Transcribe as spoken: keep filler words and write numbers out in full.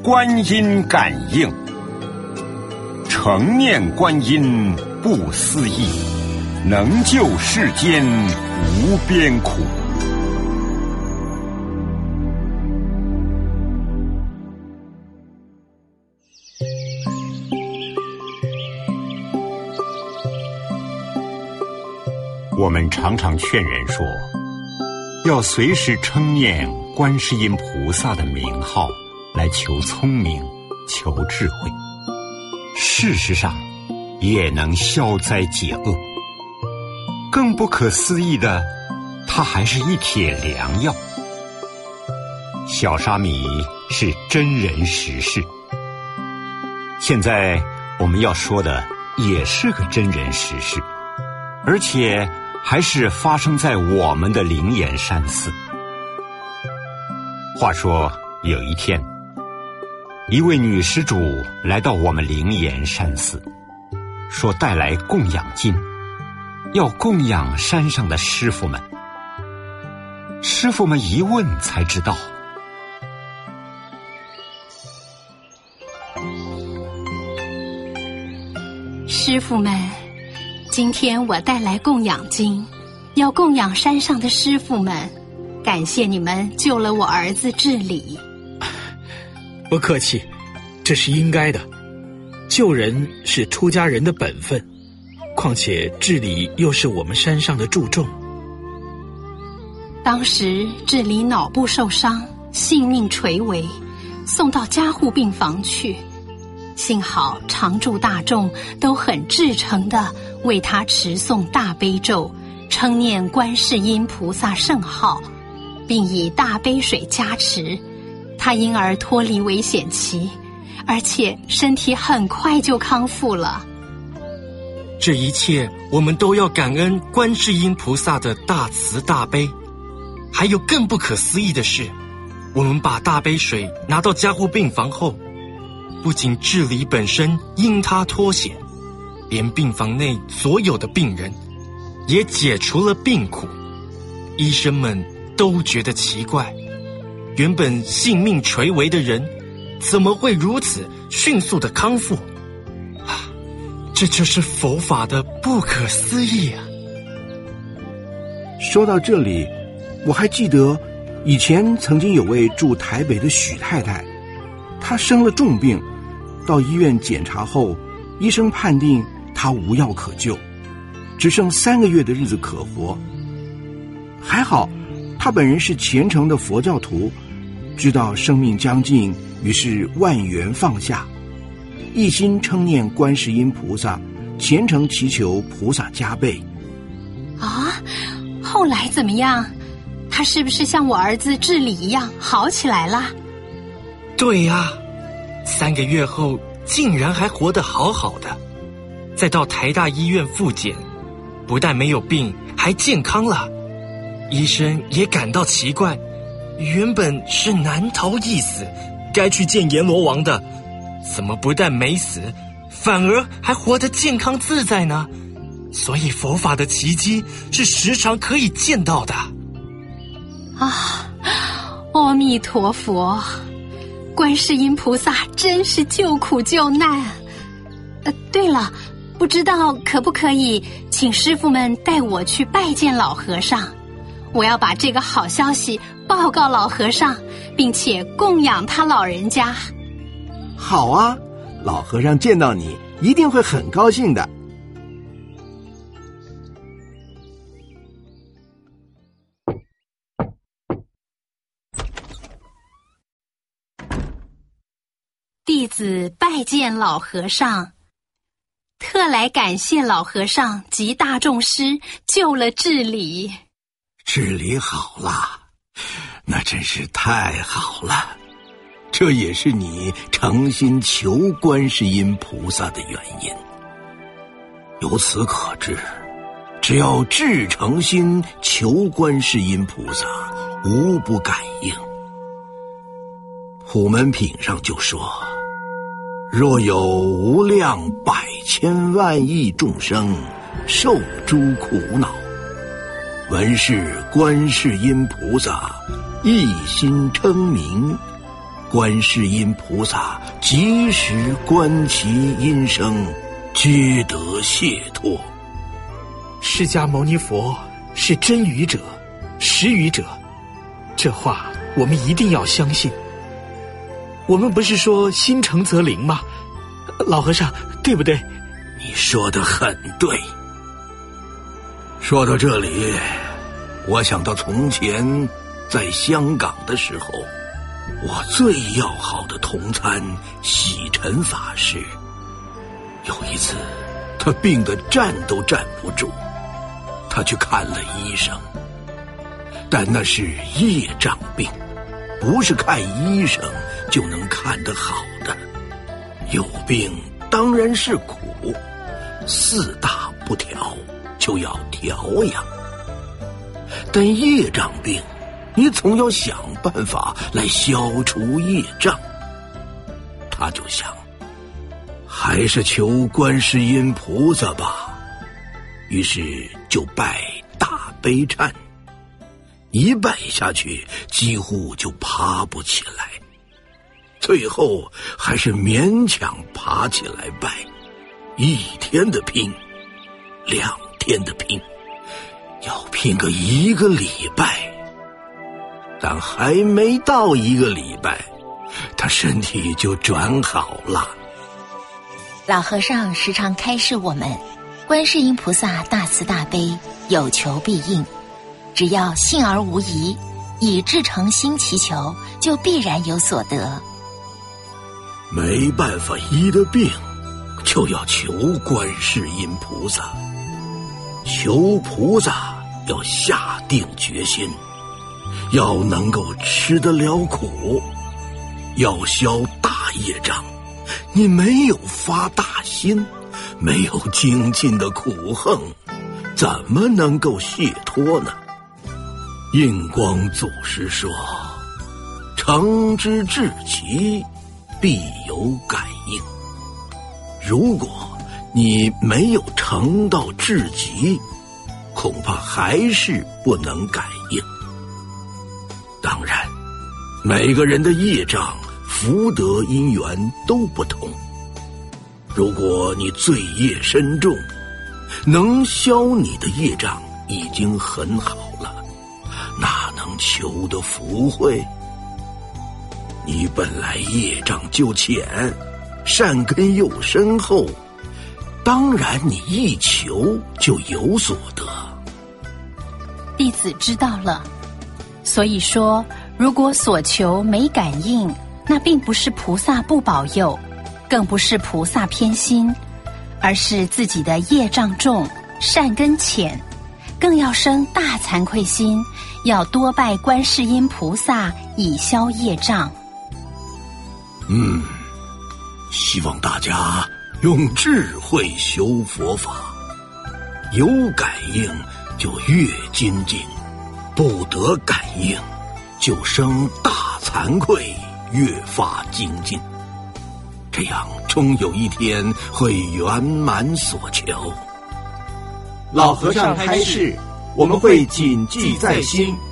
观音感应。诚念观音不思议，能救世间无边苦。我们常常劝人说，要随时称念观世音菩萨的名号，来求聪明，求智慧。事实上，也能消灾解厄。更不可思议的，它还是一帖良药。小沙弥是真人实事，现在我们要说的也是个真人实事，而且还是发生在我们的灵岩山寺。话说有一天，一位女施主来到我们灵岩山寺，说带来供养金，要供养山上的师父们。师父们一问才知道， 师父们，今天我带来供养金，要供养山上的师父们，感谢你们救了我儿子治理。 不客气，这是应该的，救人是出家人的本分，况且治理又是我们山上的注重。 当时治理脑部受伤，性命垂危，送到加护病房去，幸好常住大众都很至诚地为他持诵大悲咒，称念观世音菩萨圣号，并以大悲水加持，他因而脱离危险期，而且身体很快就康复了。 这一切我们都要感恩观世音菩萨的大慈大悲。还有更不可思议的是，我们把大悲水拿到加护病房后，不仅治理本身因他脱险，连病房内所有的病人也解除了病苦。医生们都觉得奇怪，原本性命垂危的人怎么会如此迅速的康复啊？这就是佛法的不可思议啊！ 说到这里，我还记得以前曾经有位住台北的许太太，她生了重病，到医院检查后，医生判定她无药可救，只剩三个月的日子可活。还好她本人是虔诚的佛教徒，知道生命将近，于是万缘放下，一心称念观世音菩萨，虔诚祈求菩萨加倍。 啊，后来怎么样？他是不是像我儿子治理一样好起来了？ 对呀、啊，三个月后竟然还活得好好的，再到台大医院复检，不但没有病，还健康了。医生也感到奇怪，原本是难逃一死，该去见阎罗王的，怎么不但没死，反而还活得健康自在呢？所以佛法的奇迹是时常可以见到的。 啊，阿弥陀佛，观世音菩萨真是救苦救难。呃，对了，不知道可不可以请师父们带我去拜见老和尚，我要把这个好消息报告老和尚，并且供养他老人家。 好啊，老和尚见到你一定会很高兴的。 弟子拜见老和尚，特来感谢老和尚及大众师救了治理。 治理好了，那真是太好了，这也是你诚心求观世音菩萨的原因。由此可知，只要至诚心求观世音菩萨，无不感应。普门品上就说，若有无量百千万亿众生受诸苦恼，闻是观世音菩萨一心称名， 观世音菩萨及时观其音声，皆得解脱。 释迦牟尼佛是真语者，实语者，这话我们一定要相信。我们不是说心诚则灵吗？老和尚，对不对？ 你说得很对。说到这里，我想到从前在香港的时候，我最要好的同参喜尘法师，有一次他病得站都站不住，他去看了医生，但那是业障病，不是看医生就能看得好的。有病当然是苦，四大不调就要调养，但业障病你总要想办法来消除业障。他就想，还是求观世音菩萨吧，于是就拜大悲忏，一拜下去几乎就爬不起来，最后还是勉强爬起来拜。一天的拼，两天的拼，要拼个一个礼拜。但还没到一个礼拜，他身体就转好了。 老和尚时常开示我们，观世音菩萨大慈大悲，有求必应，只要信而无疑，以至诚心祈求，就必然有所得。 没办法医的病，就要求观世音菩萨。求菩萨要下定决心，要能够吃得了苦，要消大业障。你没有发大心，没有精进的苦恨，怎么能够解脱呢？印光祖师说，诚之至极，必有感应。如果你没有诚到至极，恐怕还是不能感应。当然，每个人的业障福德因缘都不同，如果你罪业深重，能消你的业障已经很好了，哪能求得福慧？你本来业障就浅，善根又深厚，当然你一求就有所得。 弟子知道了。所以说，如果所求没感应，那并不是菩萨不保佑，更不是菩萨偏心，而是自己的业障重，善根浅，更要生大惭愧心，要多拜观世音菩萨以消业障。 嗯，希望大家用智慧修佛法，有感应就越精进，不得感应就生大惭愧，越发精进，这样终有一天会圆满所求。 老和尚开示，我们会谨记在心。